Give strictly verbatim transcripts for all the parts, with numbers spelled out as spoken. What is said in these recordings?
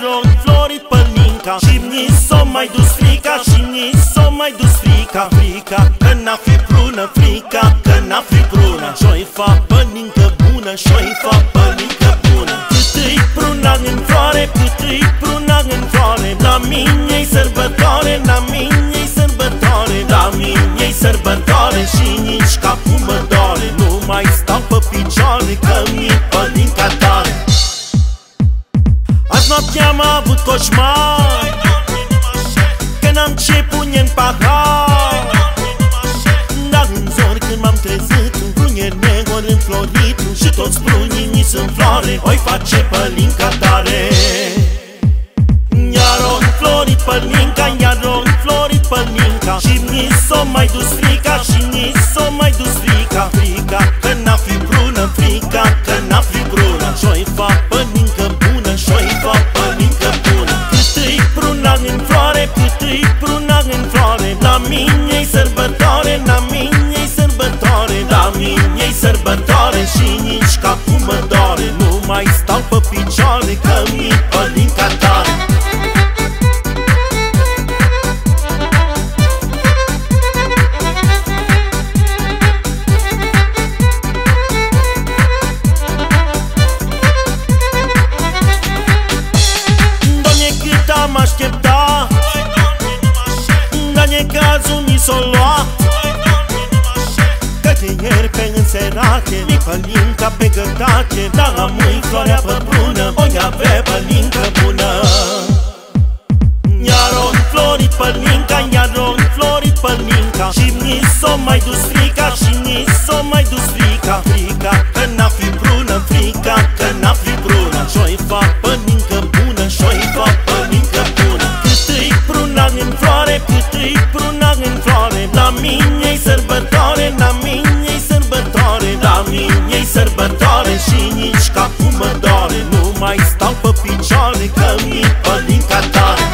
iar-o înflorit pălinca și mi s-o mai dus frica, și mi s-o mai dus frica. Frica că n-a fi prună, frica că n-a fi prună. Și-o-i fa pălincă bună, și-o-i fa pălincă bună. Cât-i pruna în floare, cât-i pruna în floare, la mine-i sărbătoare, la mine-i sărbătoare, la mine-i sărbătoare și nici capul mă doare. Nu mai stau pe picioare că mi-e pălinca tare. Azi noaptea am avut coșmar că n-am ce pune în pahar. Dar în zor când m-am trezit, un prunier negru înflorit și toți prunii mi sunt floare, oi face pălinca tare. Iar-o înflorit pălinca, iar-o înflorit pălinca și mi s-o mai dus frica, și mi s-o mai dus frica. Frica că n-a fi prună, frica că n-a fi prună. Și-o-i fa pălincă bună, și-o-i fa pălincă bună. Cât-i pruna în floare, cât-i pruna în floare, la mine-i sărbătoare, la mine-i sărbătoare, la mine-i sărbătoare și nici capul mă doare. Nu mai stau pe picioare că mi-e pălinca tare. Am așteptat, dar necazul mi s-o luat. Că de ieri pe înserate, mi pălinca pe gătate, dar am-i floarea pe prună, o-i avea pălincă bună. Iar-o înflorit pălinca, iar-o înflorit pălinca și mi s-o mai dus frica, și mi s-o mai dus frica. Frica că n-a fi prună, frica că n-a fi prună. Și-o-i fa pălincă bună, și-o-i fa pălincă bună. Cât-i pruna în floare, cât-i pruna în floare, la mine-i sărbătoare, la mine-i sărbătoare, la mine-i sărbătoare și nici capul mă doare. Nu mai stau pe picioare că mi-e pălinca tare.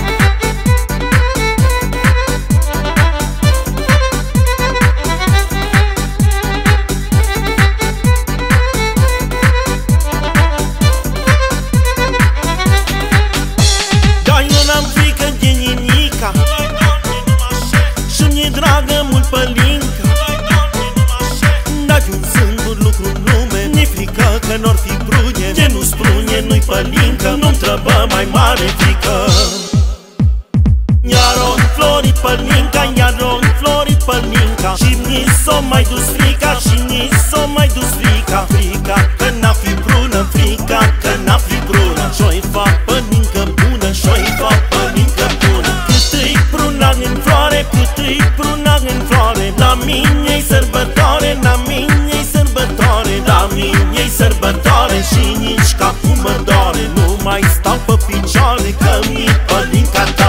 Și-mi-e dragă mult pălinca, dar un singur lucru în lume, mi-e frică că n-or fi prune. Ce nu sprune nu-i pălincă, nu-mi trăbă mai mare frică. Iar-o înflorit pălinca, iar-o înflorit pălinca și mi s-o mai dus frica, și mi s-o mai dus frica. Frica că n-a fi prună, frica că n-a fi prună. Și-o-i fa pălincă bună, și-o-i fa pălincă bună. Cât-i pruna în floare, cât-i pruna în floare, la mine-i sărbătoare, la mine-i sărbătoare, la mine-i sărbătoare și nici capul mă doare. Nu mai stau pe picioare că mi-e pălinca ta.